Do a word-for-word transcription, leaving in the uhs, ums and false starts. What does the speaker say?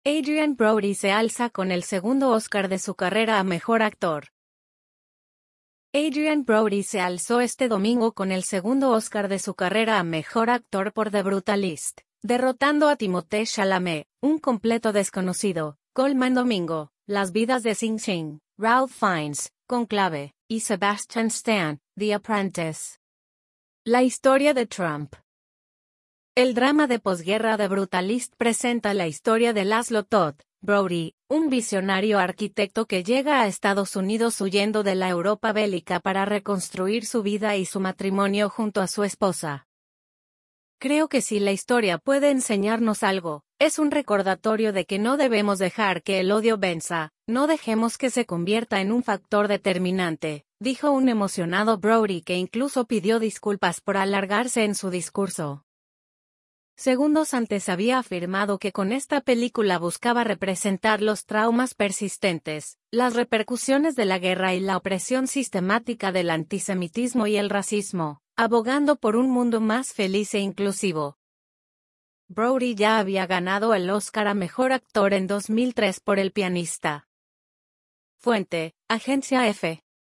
Adrien Brody se alza con el segundo Oscar de su carrera a Mejor Actor. Adrien Brody se alzó este domingo con el segundo Oscar de su carrera a Mejor Actor por The Brutalist, derrotando a Timothée Chalamet, un completo desconocido, Colman Domingo, Las vidas de Sing Sing, Ralph Fiennes, Conclave, y Sebastian Stan, The Apprentice. La historia de Trump. El drama de posguerra The Brutalist presenta la historia de Laszlo Todd Brody, un visionario arquitecto que llega a Estados Unidos huyendo de la Europa bélica para reconstruir su vida y su matrimonio junto a su esposa. Creo que si la historia puede enseñarnos algo, es un recordatorio de que no debemos dejar que el odio venza, no dejemos que se convierta en un factor determinante, dijo un emocionado Brody que incluso pidió disculpas por alargarse en su discurso. Segundos antes había afirmado que con esta película buscaba representar los traumas persistentes, las repercusiones de la guerra y la opresión sistemática del antisemitismo y el racismo, abogando por un mundo más feliz e inclusivo. Brody ya había ganado el Oscar a Mejor Actor en dos mil tres por El pianista. Fuente: Agencia F.